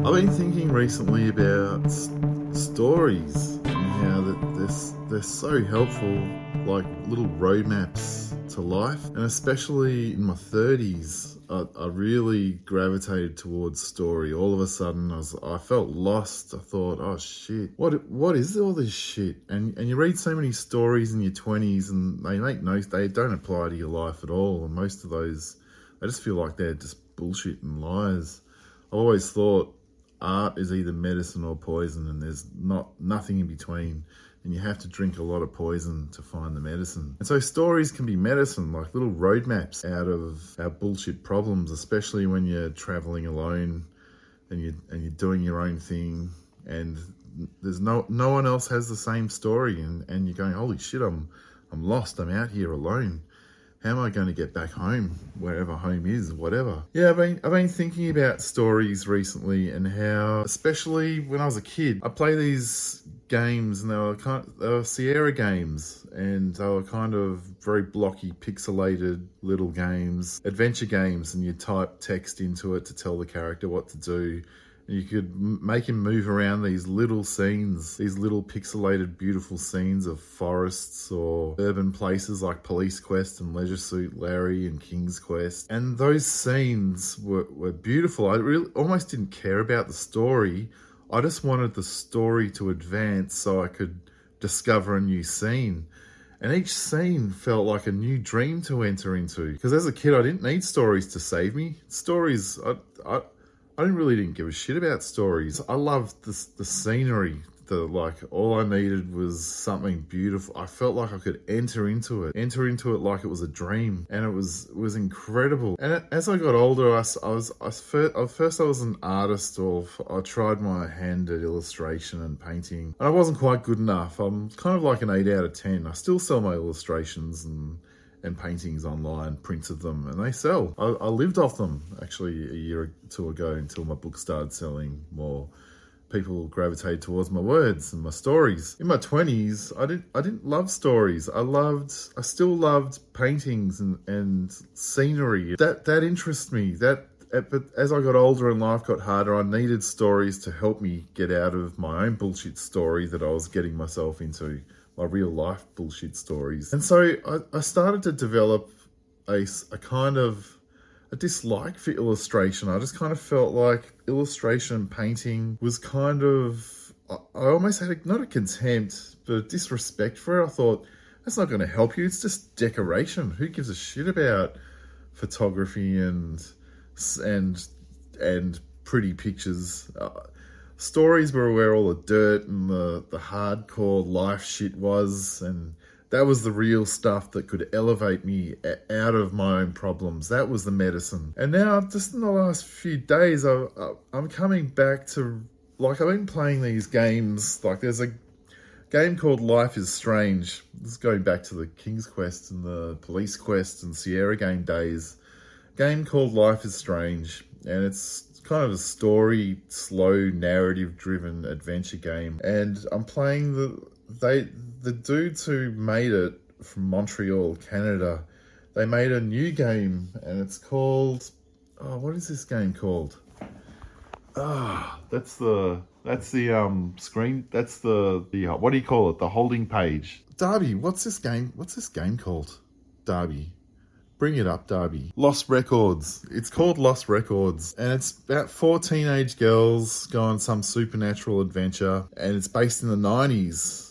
I've been thinking recently about stories and how they're so helpful, like little roadmaps to life. And especially in my 30s, I really gravitated towards story. All of a sudden, I felt lost. I thought, oh shit, what is all this shit? And you read so many stories in your 20s, and they don't apply to your life at all. And most of those, I just feel like they're just bullshit and lies. I've always thought art is either medicine or poison, and there's nothing in between. And you have to drink a lot of poison to find the medicine. And so stories can be medicine, like little roadmaps out of our bullshit problems, especially when you're traveling alone and you're doing your own thing, and there's no one else has the same story, and you're going, holy shit, I'm lost. I'm out here alone. How am I going to get back home, wherever home is, whatever? Yeah, I've been thinking about stories recently, and how, especially when I was a kid, I play these games, and they were Sierra games, and they were kind of very blocky, pixelated little games, adventure games, and you type text into it to tell the character what to do. You could make him move around these little scenes, these little pixelated, beautiful scenes of forests or urban places like Police Quest and Leisure Suit Larry and King's Quest. And those scenes were beautiful. I really almost didn't care about the story. I just wanted the story to advance so I could discover a new scene. And each scene felt like a new dream to enter into. Because as a kid, I didn't need stories to save me. Stories, I didn't give a shit about stories. I loved the scenery. All I needed was something beautiful. I felt like I could enter into it like it was a dream, and it was incredible. And as I got older, I was an artist, or I tried my hand at illustration and painting, and I wasn't quite good enough. I'm kind of like an 8 out of 10. I still sell my illustrations and paintings online, printed them, and they sell. I lived off them actually a year or two ago, until my book started selling more. People gravitated towards my words and my stories. In my 20s, I didn't love stories. I still loved paintings and scenery. That interests me. But as I got older and life got harder, I needed stories to help me get out of my own bullshit story that I was getting myself into. My real life bullshit stories. And so I started to develop a kind of a dislike for illustration. I just kind of felt like illustration and painting was kind of, I almost had not a contempt, but a disrespect for it. I thought, that's not going to help you. It's just decoration. Who gives a shit about photography and pretty pictures? Stories were where all the dirt and the hardcore life shit was, and that was the real stuff that could elevate me out of my own problems. That was the medicine. And now, just in the last few days, I'm coming back to, I've been playing these games. There's a game called Life is Strange. This is going back to the King's Quest and the Police Quest and Sierra game days. A game called Life is Strange, and it's kind of a story, slow, narrative-driven adventure game. And I'm playing the dudes who made it from Montreal, Canada. They made a new game, and it's called, what is this game called? That's the screen. That's the what do you call it? The holding page. Darby, what's this game called? Darby. Bring it up, Darby. Lost Records. It's called Lost Records, and it's about 4 teenage girls go on some supernatural adventure, and it's based in the 90s.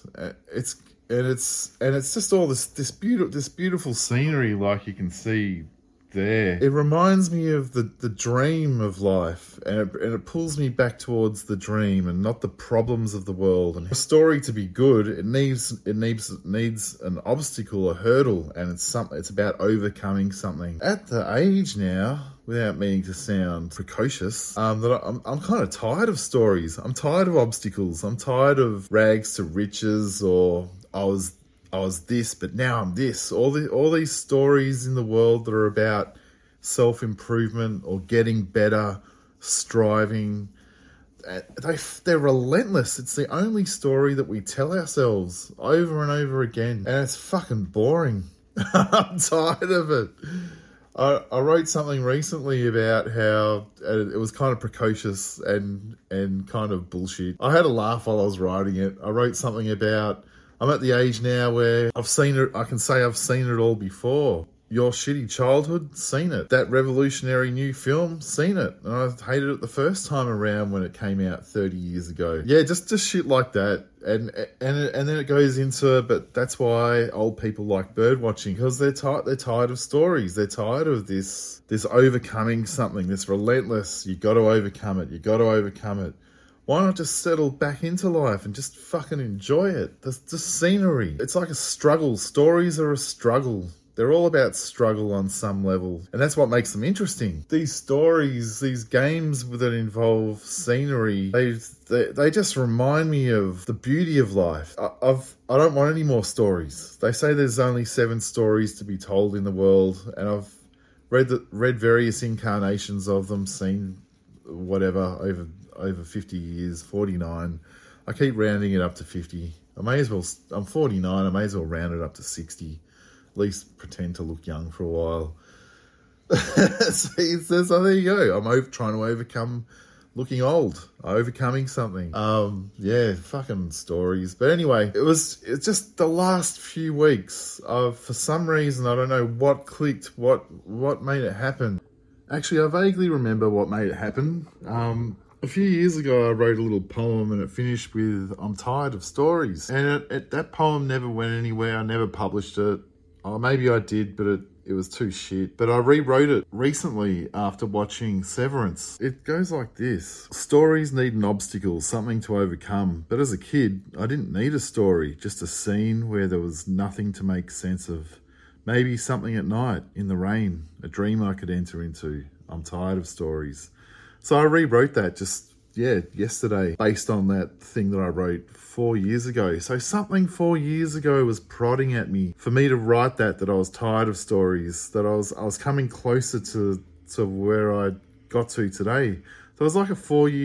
It's just all this beautiful scenery, like you can see there. It reminds me of the dream of life, and it pulls me back towards the dream and not the problems of the world. And a story to be good, it needs an obstacle, a hurdle, and it's about overcoming something. At the age now, without meaning to sound precocious, that I'm kind of tired of stories. I'm tired of obstacles. I'm tired of rags to riches, or I was this, but now I'm this. All these stories in the world that are about self-improvement or getting better, striving, they're relentless. It's the only story that we tell ourselves over and over again, and it's fucking boring. I'm tired of it. I wrote something recently about how it was kind of precocious and kind of bullshit. I had a laugh while I was writing it. I wrote something about, I'm at the age now where I've seen it, I can say I've seen it all before. Your Shitty Childhood, seen it. That revolutionary new film, seen it. And I hated it the first time around when it came out 30 years ago. Yeah, just shit like that. And then it goes into, but that's why old people like bird watching, because they're tired of stories. They're tired of this overcoming something, this relentless, you got to overcome it, you got to overcome it. Why not just settle back into life and just fucking enjoy it? The scenery. It's like a struggle. Stories are a struggle. They're all about struggle on some level. And that's what makes them interesting. These stories, these games that involve scenery, they just remind me of the beauty of life. I don't want any more stories. They say there's only 7 stories to be told in the world. And I've read various incarnations of them, seen whatever over 50 years, 49. I keep rounding it up to 50. I'm 49, I may as well round it up to 60. At least pretend to look young for a while. So there you go. I'm trying to overcome looking old, overcoming something. Yeah, fucking stories. But anyway, it's just the last few weeks. For some reason, I don't know what clicked, what made it happen. Actually, I vaguely remember what made it happen. A few years ago, I wrote a little poem and it finished with, I'm tired of stories. And that poem never went anywhere. I never published it. Oh, maybe I did, but it was too shit. But I rewrote it recently after watching Severance. It goes like this. Stories need an obstacle, something to overcome. But as a kid, I didn't need a story, just a scene where there was nothing to make sense of. Maybe something at night, in the rain, a dream I could enter into. I'm tired of stories. So I rewrote that yesterday, based on that thing that I wrote 4 years ago. So something 4 years ago was prodding at me for me to write that I was tired of stories, that I was coming closer to where I got to today. So it was like a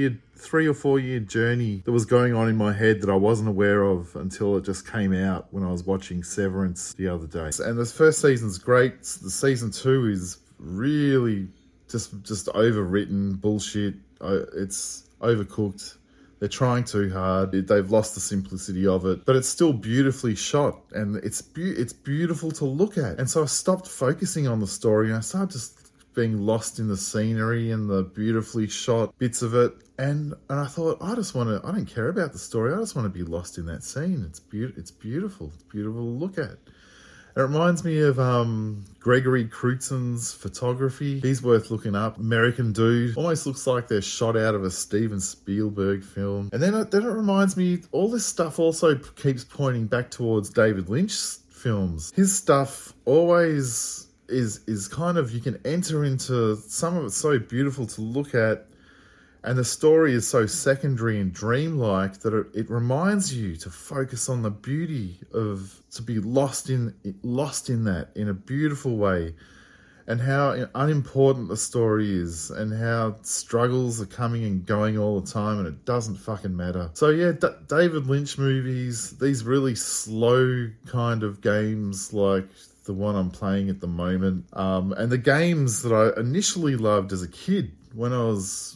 3 or 4 year journey that was going on in my head that I wasn't aware of until it just came out when I was watching Severance the other day. And the first season's great. The season 2 is really just overwritten bullshit. It's overcooked. They're trying too hard. They've lost the simplicity of it, but it's still beautifully shot and it's beautiful to look at. And so I stopped focusing on the story and I started just being lost in the scenery and the beautifully shot bits of it. And I thought, I don't care about the story. I just want to be lost in that scene. It's beautiful. It's beautiful to look at. It reminds me of Gregory Crewdson photography. He's worth looking up. American dude. Almost looks like they're shot out of a Steven Spielberg film. And then it reminds me, all this stuff also keeps pointing back towards David Lynch's films. His stuff always is kind of, you can enter into, some of it's so beautiful to look at, and the story is so secondary and dreamlike that it reminds you to focus on the beauty of, to be lost in that in a beautiful way, and how unimportant the story is, and how struggles are coming and going all the time, and it doesn't fucking matter. So yeah, David Lynch movies, these really slow kind of games like the one I'm playing at the moment, and the games that I initially loved as a kid when I was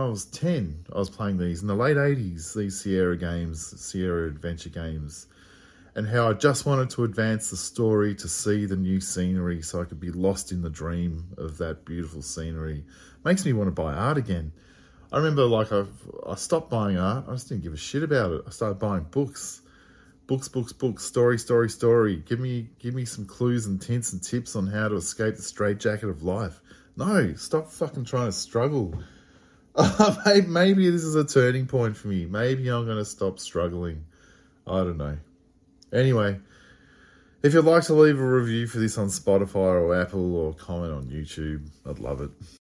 10, I was playing these in the late 80s, these Sierra adventure games, and how I just wanted to advance the story to see the new scenery so I could be lost in the dream of that beautiful scenery. Makes me want to buy art again. I remember I stopped buying art. I just didn't give a shit about it. I started buying books. Books, story. Give me some clues and hints and tips on how to escape the straitjacket of life. No, stop fucking trying to struggle. Maybe this is a turning point for me. Maybe I'm going to stop struggling. I don't know. Anyway, if you'd like to leave a review for this on Spotify or Apple or comment on YouTube, I'd love it.